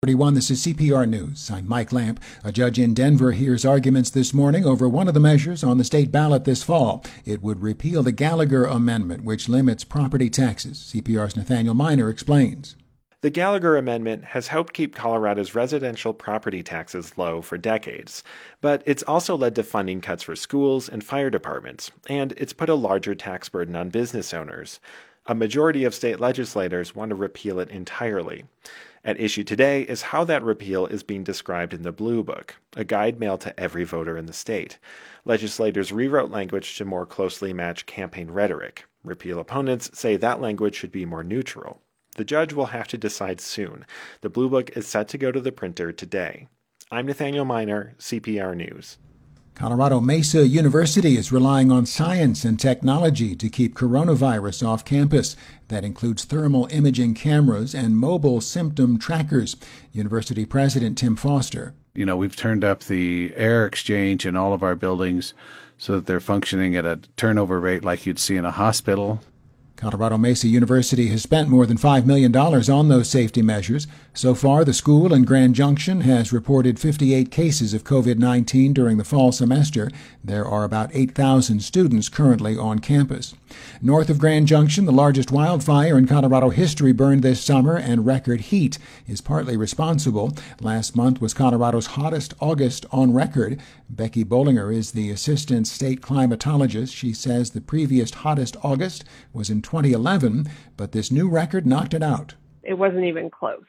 31, this is CPR News. I'm Mike Lamp. A judge in Denver hears arguments this morning over one of the measures on the state ballot this fall. It would repeal the Gallagher Amendment, which limits property taxes. CPR's Nathaniel Miner explains. The Gallagher Amendment has helped keep Colorado's residential property taxes low for decades, but it's also led to funding cuts for schools and fire departments, and it's put a larger tax burden on business owners. A majority of state legislators want to repeal it entirely. At issue today is how that repeal is being described in the Blue Book, a guide mailed to every voter in the state. Legislators rewrote language to more closely match campaign rhetoric. Repeal opponents say that language should be more neutral. The judge will have to decide soon. The Blue Book is set to go to the printer today. I'm Nathaniel Miner, CPR News. Colorado Mesa University is relying on science and technology to keep coronavirus off campus. That includes thermal imaging cameras and mobile symptom trackers. University President Tim Foster. We've turned up the air exchange in all of our buildings so that they're functioning at a turnover rate like you'd see in a hospital. Colorado Mesa University has spent more than $5 million on those safety measures. So far, the school in Grand Junction has reported 58 cases of COVID-19 during the fall semester. There are about 8,000 students currently on campus. North of Grand Junction, the largest wildfire in Colorado history burned this summer, and record heat is partly responsible. Last month was Colorado's hottest August on record. Becky Bollinger is the assistant state climatologist. She says the previous hottest August was in 2011, but this new record knocked it out. It wasn't even close.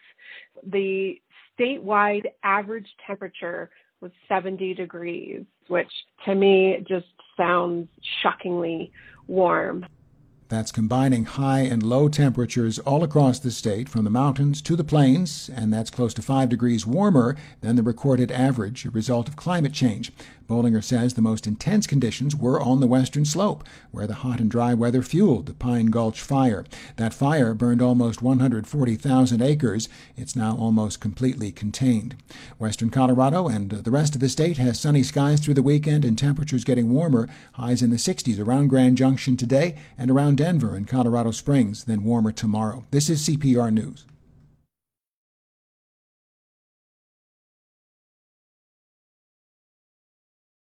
The statewide average temperature was 70 degrees, which to me just sounds shockingly warm. That's combining high and low temperatures all across the state, from the mountains to the plains, and that's close to 5 degrees warmer than the recorded average, a result of climate change. Bollinger says the most intense conditions were on the western slope, where the hot and dry weather fueled the Pine Gulch fire. That fire burned almost 140,000 acres. It's now almost completely contained. Western Colorado and the rest of the state has sunny skies through the weekend and temperatures getting warmer, highs in the 60s around Grand Junction today and around Denver and Colorado Springs, then warmer tomorrow. This is CPR News.